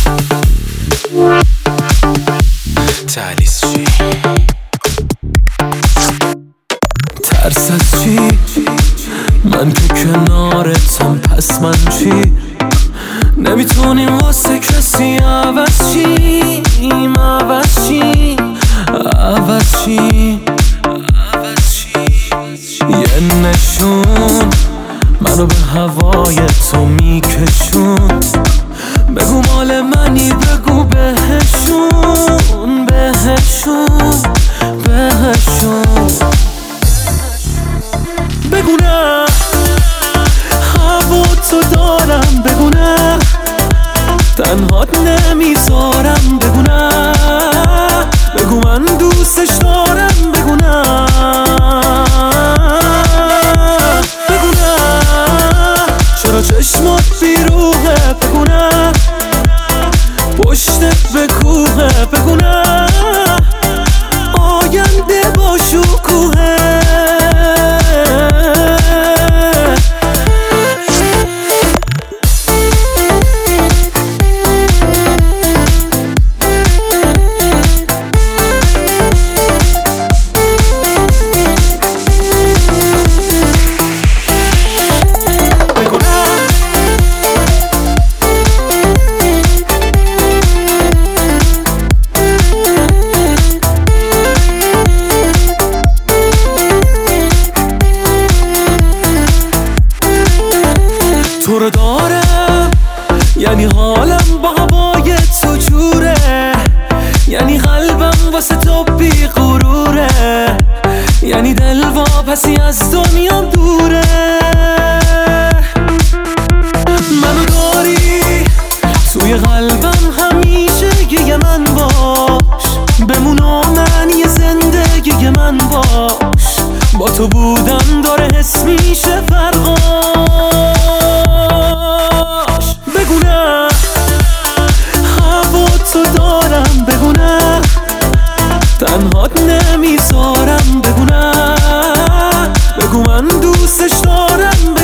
تعلیس چی؟ ترس از چی؟ من که کنارتم، پس من چی؟ نمیتونیم واسه کسی عوض چیم، عوض چیم، عوض چیم. یه نشون منو به هوای تو میکشون، بگو مال منی، بگو بهشون، بهشون، بهشون. بگو نه هوا تو دارم، بگو نه تنهات نمیذارم، بگو نه بگو من دوستش دارم، بگو نه بگو نه چرا چشمات بیروحه، بگو نه پشتت به کوهه، بگو نه آینده با شکوهه. تو رو دارم یعنی حالم با هوای تو جوره، یعنی قلبم واسه تو بی غروره، یعنی دل واپسی از دنیام دوره. منو داری توی قلبم همیشه، یه من باش بمون و معنی زندگی من باش، با تو بودن داره حس میشه فرقاش. بگو نه هوا تو دارم، بگو نه تنهات نمیذارم، بگو نه بگو من دوستش دارم،